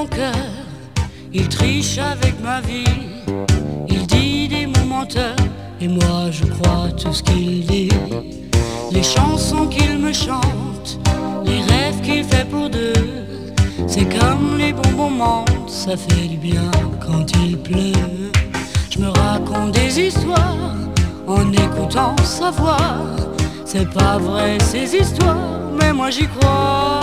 mon cœur, il triche avec ma vie. Il dit des mots menteurs, et moi je crois tout ce qu'il dit. Les chansons qu'il me chante, les rêves qu'il fait pour deux, c'est comme les bonbons mentent, ça fait du bien quand il pleut. Je me raconte des histoires en écoutant sa voix. C'est pas vrai ces histoires, mais moi j'y crois.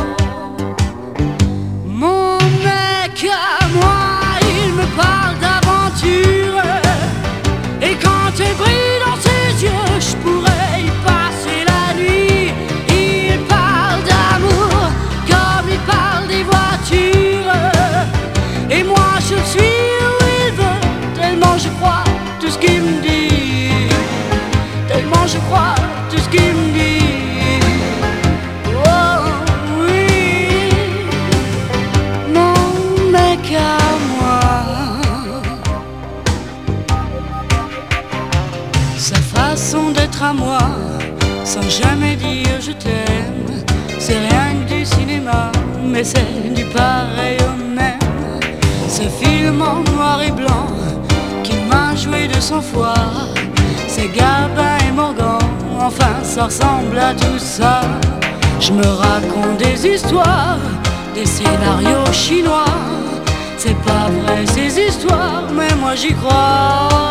Mon mec à moi, il me parle d'aventure, et quand elle brille dans ses yeux, je pourrais y passer la nuit. Il parle d'amour comme il parle des voitures, et moi je suis où il veut, tellement je crois tout ce qu'il me dit, tellement je crois tout ce qu'il me dit. Sa façon d'être à moi, sans jamais dire je t'aime, c'est rien que du cinéma, mais c'est du pareil au même. Ce film en noir et blanc qui m'a joué de sang froid, c'est Gabin et Morgan, enfin ça ressemble à tout ça. Je me raconte des histoires, des scénarios chinois. C'est pas vrai ces histoires, mais moi j'y crois.